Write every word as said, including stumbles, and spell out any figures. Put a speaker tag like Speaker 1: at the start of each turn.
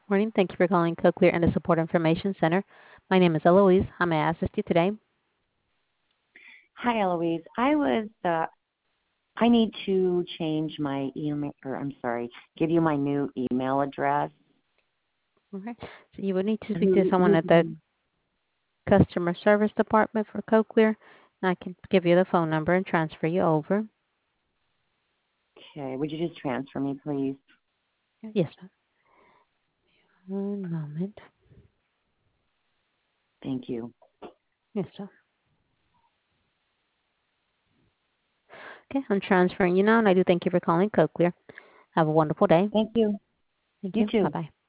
Speaker 1: Morning. Thank you for calling Cochlear and the Support Information Center. My name is Eloise. How may I assist you today?
Speaker 2: Hi, Eloise. I was, uh, I need to change my email, or I'm sorry, give you my new email address.
Speaker 1: Okay. So you would need to speak to
Speaker 2: Who,
Speaker 1: someone
Speaker 2: who,
Speaker 1: at the customer service department for Cochlear. And I can give you the phone number and transfer you over.
Speaker 2: okay, would you just transfer me, please?
Speaker 1: Yes, ma'am. One moment.
Speaker 2: Thank you.
Speaker 1: Yes, sir. Okay, I'm transferring you now, and I do thank you for calling Cochlear. Have a wonderful day.
Speaker 2: Thank you.
Speaker 1: Thank
Speaker 2: You
Speaker 1: you.
Speaker 2: too.
Speaker 1: Bye-bye.